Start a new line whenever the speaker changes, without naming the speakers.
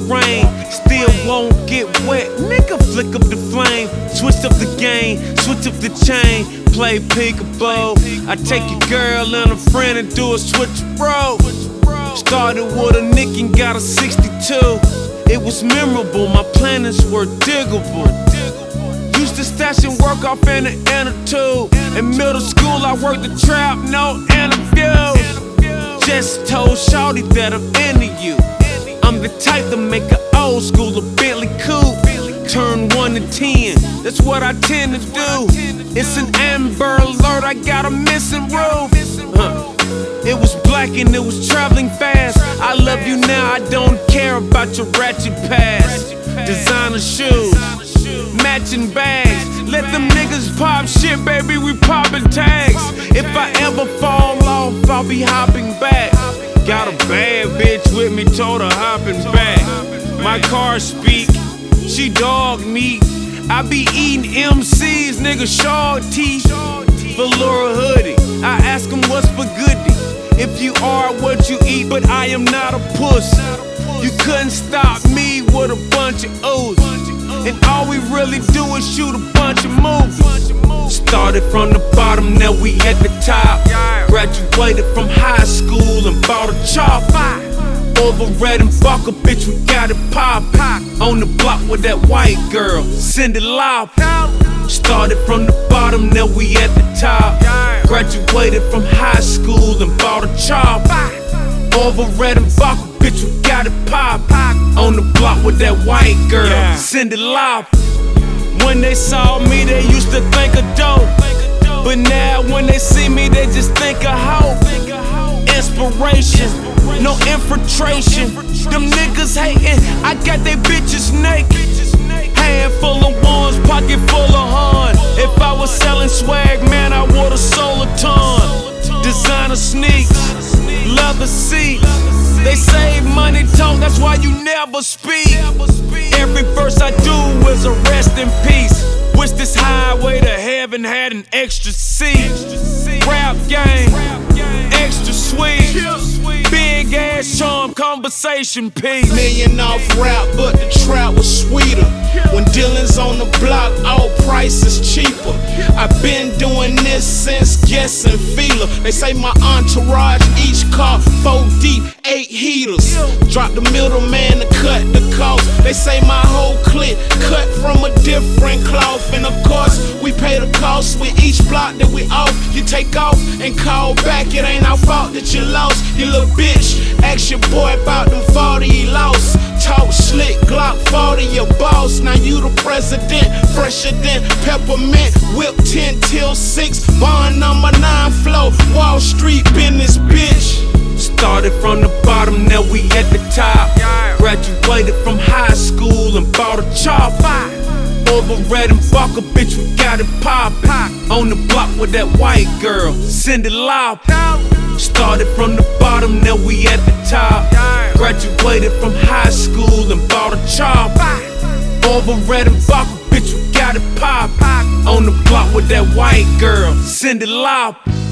rain, still won't get wet. Nigga, flick up the flame, switch up the game, switch up the chain, play peekaboo. I take your girl and a friend and do a switch bro. Started with a Nick and got a 62. It was memorable, my planners were diggable. Used to stash and work off in the inner tube. In middle school I worked the trap, no interview. Just told Shawty that I'm into you. I'm the type to make an old school a Bentley coupe. Turn 1 to 10, that's what I tend to do. It's an Amber Alert, I got a missing roof. It was black and it was traveling fast. I love you now, I don't care about your ratchet past. Designer shoes, matching bags. Let them niggas pop shit, baby, we poppin' tags. If I ever fall off, I'll be hopping back. Got a bad bitch with me, told her hopping back. My car speak, she dog meat. I be eating MCs, nigga, Shaw teeth. Velour hoodie, I ask them what's for goodie. If you are what you eat, but I am not a puss. You couldn't stop me with a bunch of O's. And all we really do is shoot a bunch of movies. Started from the bottom, now we at the top. Graduated from high school and bought a chop. Over red and buckle, bitch, we got it pop. On the block with that white girl, Cindy Lauper. Started from the bottom, now we at the top. Graduated from high school and bought a chop. Over red and buckle, bitch, we got it pop. On the block with that white girl, Cindy Lauper. When they saw me, they used to think of dope. But now when they see me, they just think of hope. Inspiration, no infiltration. Them niggas hating, I got they bitches naked. Handful of ones, pocket full of hun. If I was selling swag, man, I would've sold a ton. Designer sneaks, leather seats. They say money talk, that's why you never speak. Every verse I do is a rest in peace. Wish this highway to heaven had an extra seat. Rap game, extra sweet. Big ass charm, conversation piece.
Million off rap, but the trap was sweeter. When Dylan's on the block, all prices cheaper. I've been doing this since Guessing Feeler. They say my entourage, each car 4 deep, 8 heaters. Drop the middleman to cut the cost. They say my whole clique cut from a different cloth. And of course, we pay the cost with each block that we off. You take off and call back, it ain't our fault that you lost. You little bitch, ask your boy about them 40 he lost. Talk slick, Glock 40 your boss. Now you the president, fresher than peppermint. Whip 10 till 6, bond number 9 flow. Wall Street business, bitch.
Started from the bottom, now we at the top. Graduated from high school and bought a chop. Over red and buckle, bitch, we got it pop. On the block with that white girl, Cindy Lauper. Started from the bottom, now we at the top. Graduated from high school and bought a chop. Over red and buckle, bitch, we got it pop. On the block with that white girl, Cindy Lauper.